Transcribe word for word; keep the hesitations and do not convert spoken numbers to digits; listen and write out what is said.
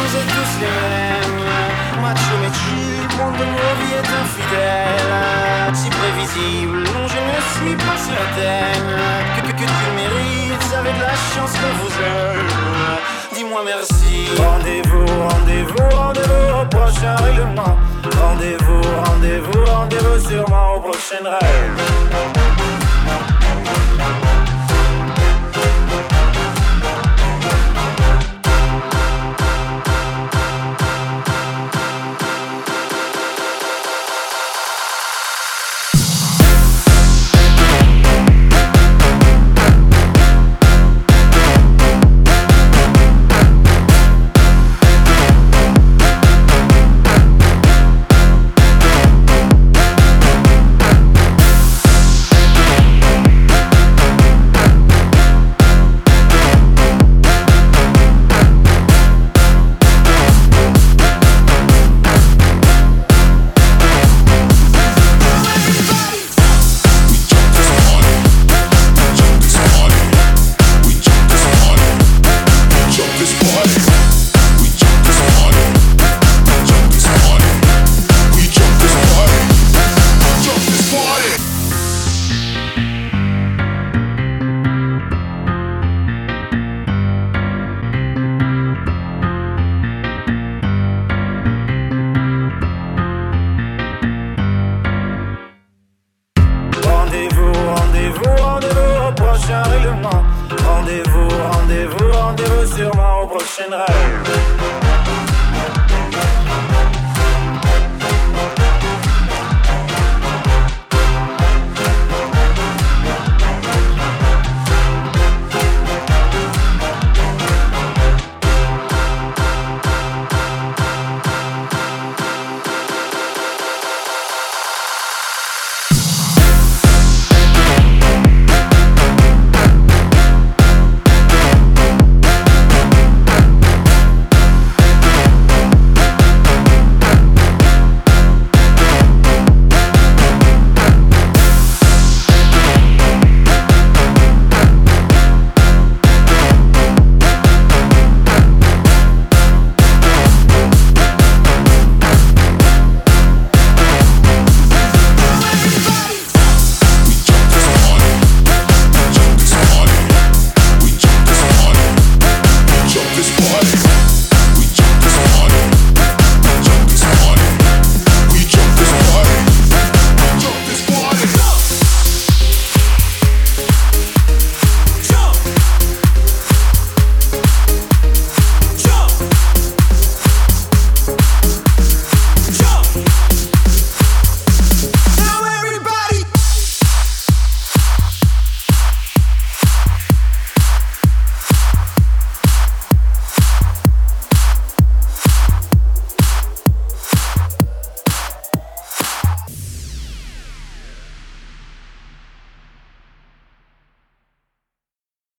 vous êtes tous les mêmes. Macho mais chill, le monde de nos vies est infidèle. Si prévisible, non je ne suis pas certaine que, que, que tu le mérites, vous avez de la chance que vous aime. Dis-moi merci. Rendez-vous, rendez-vous, rendez-vous au prochain règlement. Rendez-vous, rendez-vous, rendez-vous sûrement aux prochaines règles. Rendez-vous, rendez-vous, rendez-vous sûrement aux prochaines rêves.